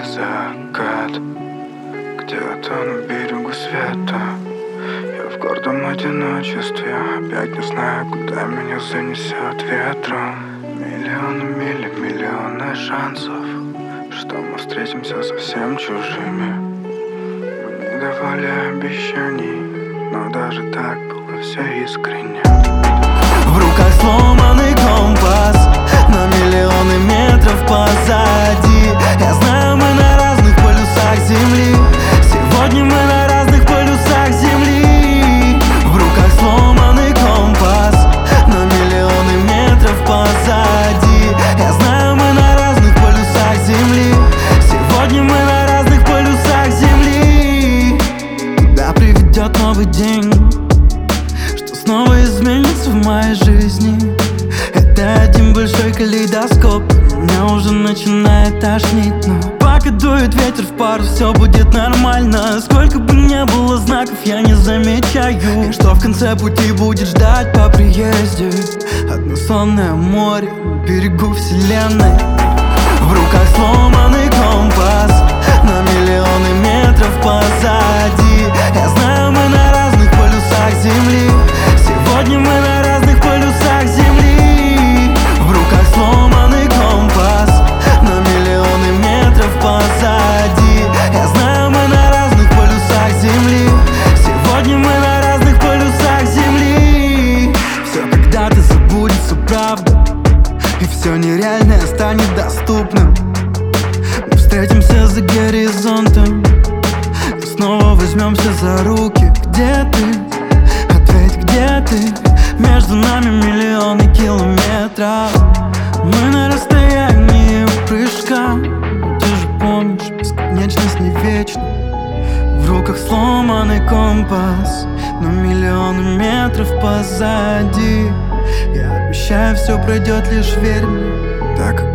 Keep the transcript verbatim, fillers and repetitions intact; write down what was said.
закат где-то на берегу света. Я в гордом одиночестве, опять не знаю, куда меня занесет ветром. Миллионы миль, миллионы шансов, что мы встретимся совсем чужими. Мы не давали обещаний, но даже так было все искренне. В руках сломанный компас, на миллионы метров позади. Я знаю, мы на разных полюсах земли. Сегодня мы на разных полюсах земли. В руках сломанный компас, на миллионы метров позади. Я знаю, мы на разных полюсах земли. Сегодня мы на разных полюсах земли. Куда приведет новый день? Что снова изменится в моей жизни? Это один большой калейдоскоп, меня уже начинает тошнить. Но пока дует ветер в пару, все будет нормально. Сколько бы ни было знаков, я не замечаю, что в конце пути будет ждать по приезде. Одно сонное море на берегу вселенной. В руках сломанный компас, на миллионы метров позади. Я знаю, мы на разных полюсах земли. Сегодня мы на разных полюсах земли. В руках сломанный компас, на миллионы метров позади. Я знаю, мы на разных полюсах земли. Сегодня мы на разных полюсах земли. Все когда-то забудется, правда, и все нереальное станет доступным. Мы встретимся за горизонтом и снова возьмемся за руки. Где ты? Ответь, где ты? Между нами миллионы километров. Мы на расстоянии прыжка. Ты же помнишь, бесконечность не вечна. В руках сломанный компас, но миллионы метров позади. Я обещаю, все пройдет, лишь верь мне. Так